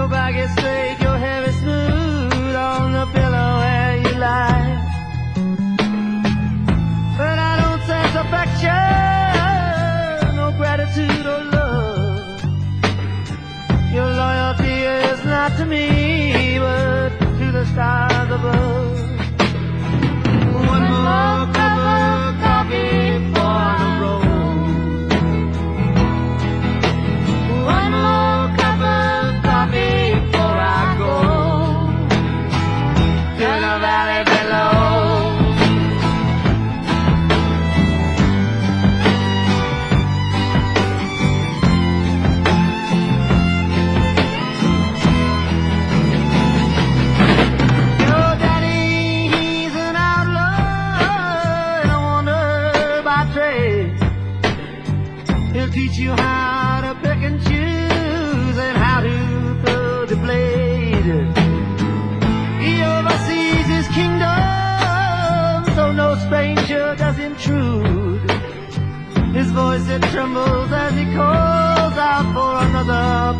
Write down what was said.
back is straight, your hair is smooth on the pillow where you lie. But I don't sense affection, no gratitude or love. Your loyalty is not to me, but to the stars above. One more cup of coffee for the road. One more cup of coffee before I go to the valley below. Your daddy, he's an outlaw and a wanderer by trade. He'll teach you how to pick and choose and how to throw the blade. He oversees his kingdom, so no stranger does intrude. His voice it trembles as he calls out for another